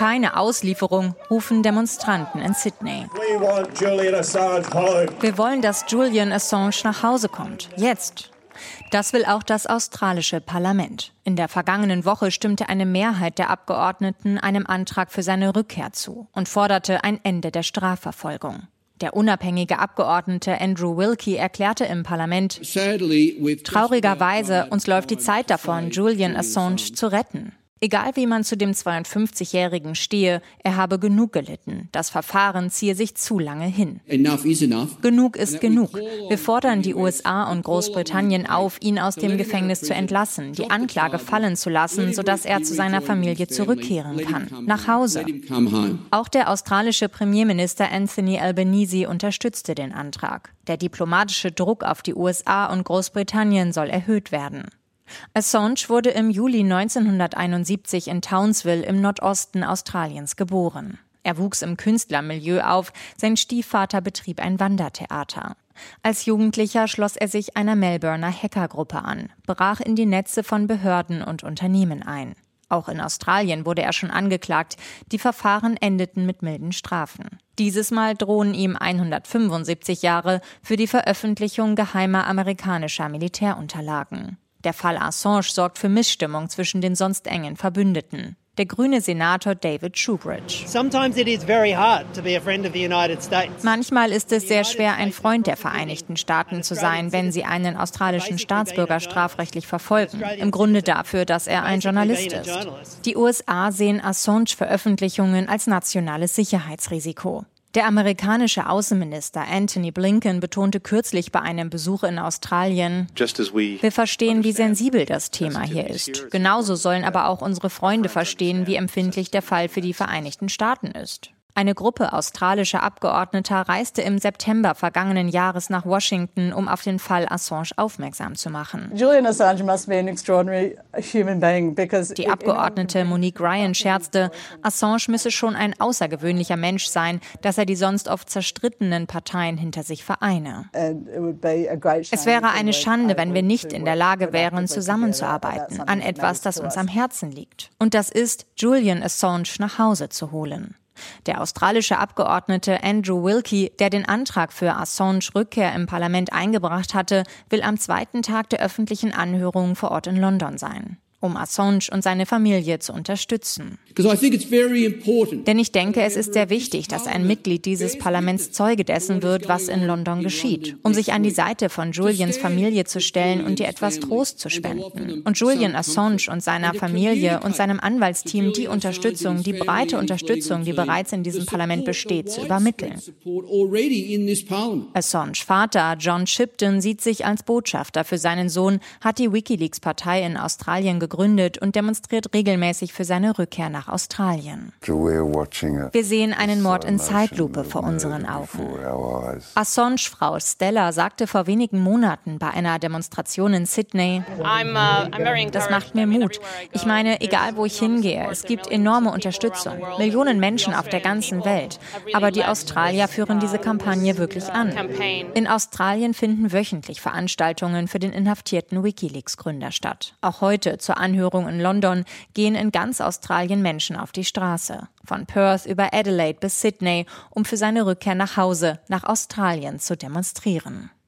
Keine Auslieferung, rufen Demonstranten in Sydney. Wir wollen, dass Julian Assange nach Hause kommt. Jetzt. Das will auch das australische Parlament. In der vergangenen Woche stimmte eine Mehrheit der Abgeordneten einem Antrag für seine Rückkehr zu und forderte ein Ende der Strafverfolgung. Der unabhängige Abgeordnete Andrew Wilkie erklärte im Parlament: Traurigerweise, uns läuft die Zeit davon, Julian Assange zu retten. Egal wie man zu dem 52-Jährigen stehe, er habe genug gelitten. Das Verfahren ziehe sich zu lange hin. Genug ist genug. Wir fordern die USA und Großbritannien auf, ihn aus dem Gefängnis zu entlassen, die Anklage fallen zu lassen, sodass er zu seiner Familie zurückkehren kann. Nach Hause. Auch der australische Premierminister Anthony Albanese unterstützte den Antrag. Der diplomatische Druck auf die USA und Großbritannien soll erhöht werden. Assange wurde im Juli 1971 in Townsville im Nordosten Australiens geboren. Er wuchs im Künstlermilieu auf, sein Stiefvater betrieb ein Wandertheater. Als Jugendlicher schloss er sich einer Melbourner Hackergruppe an, brach in die Netze von Behörden und Unternehmen ein. Auch in Australien wurde er schon angeklagt, die Verfahren endeten mit milden Strafen. Dieses Mal drohen ihm 175 Jahre für die Veröffentlichung geheimer amerikanischer Militärunterlagen. Der Fall Assange sorgt für Missstimmung zwischen den sonst engen Verbündeten. Der grüne Senator David Shoebridge. Manchmal ist es sehr schwer, ein Freund der Vereinigten Staaten zu sein, wenn sie einen australischen Staatsbürger strafrechtlich verfolgen. Im Grunde dafür, dass er ein Journalist ist. Die USA sehen Assange-Veröffentlichungen als nationales Sicherheitsrisiko. Der amerikanische Außenminister Antony Blinken betonte kürzlich bei einem Besuch in Australien: Wir verstehen, wie sensibel das Thema hier ist. Genauso sollen aber auch unsere Freunde verstehen, wie empfindlich der Fall für die Vereinigten Staaten ist. Eine Gruppe australischer Abgeordneter reiste im September vergangenen Jahres nach Washington, um auf den Fall Assange aufmerksam zu machen. Die Abgeordnete Monique Ryan scherzte, Assange müsse schon ein außergewöhnlicher Mensch sein, dass er die sonst oft zerstrittenen Parteien hinter sich vereine. Es wäre eine Schande, wenn wir nicht in der Lage wären, zusammenzuarbeiten an etwas, das uns am Herzen liegt. Und das ist, Julian Assange nach Hause zu holen. Der australische Abgeordnete Andrew Wilkie, der den Antrag für Assange Rückkehr im Parlament eingebracht hatte, will am zweiten Tag der öffentlichen Anhörung vor Ort in London sein, um Assange und seine Familie zu unterstützen. Denn ich denke, es ist sehr wichtig, dass ein Mitglied dieses Parlaments Zeuge dessen wird, was in London geschieht, um sich an die Seite von Julians Familie zu stellen und ihr etwas Trost zu spenden. Und Julian Assange und seiner Familie und seinem Anwaltsteam die Unterstützung, die breite Unterstützung, die bereits in diesem Parlament besteht, zu übermitteln. Assange Vater John Shipton sieht sich als Botschafter für seinen Sohn, hat die WikiLeaks-Partei in Australien gegründet und demonstriert regelmäßig für seine Rückkehr nach Australien. Wir sehen einen Mord in Zeitlupe vor unseren Augen. Assange-Frau Stella sagte vor wenigen Monaten bei einer Demonstration in Sydney: Das macht mir Mut. Ich meine, egal wo ich hingehe, es gibt enorme Unterstützung. Millionen Menschen auf der ganzen Welt. Aber die Australier führen diese Kampagne wirklich an. In Australien finden wöchentlich Veranstaltungen für den inhaftierten WikiLeaks-Gründer statt. Auch heute zur Anhörung in London gehen in ganz Australien Menschen auf die Straße. Von Perth über Adelaide bis Sydney, um für seine Rückkehr nach Hause, nach Australien zu demonstrieren.